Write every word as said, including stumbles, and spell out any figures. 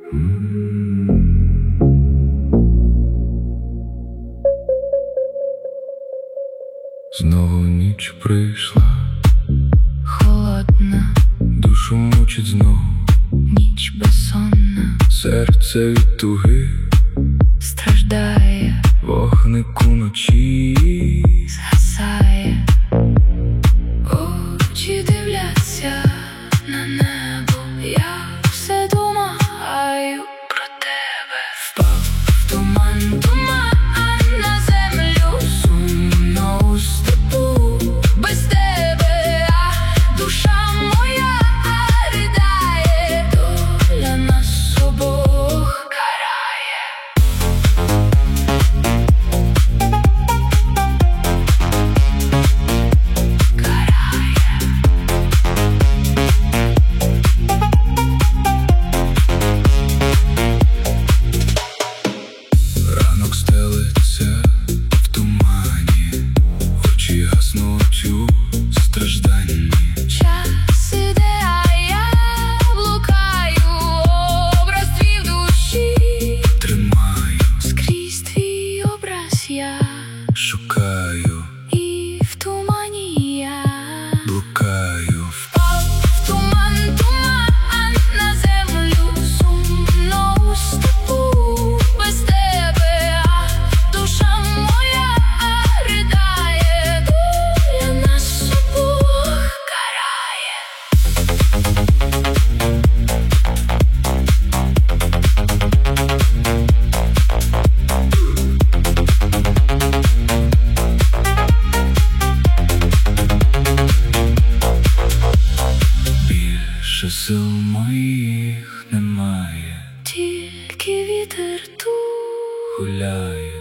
Знову ніч прийшла, холодна, душу мучить знову, ніч безсонна, серце від туги страждає, вогник уночі згасає. Очі дивляться на небо, я все думаю про тебе. Впав в туман, туман на землю, сумно у степу без тебе, а душа моя ридає, доля нас обох карає. Ранок стелиться в тумані, очі гаснуть у стражданні. Час іде, а я блукаю, образ твій в душі Тримаю, скрізь твій образ я, шукаю, і в тумані я блукаю. впав в туман, туман на землю, сумно у степу без тебе, а душа моя ридає, доля нас обох карає. Більше сил моїх немає, Тільки вітер тут гуляє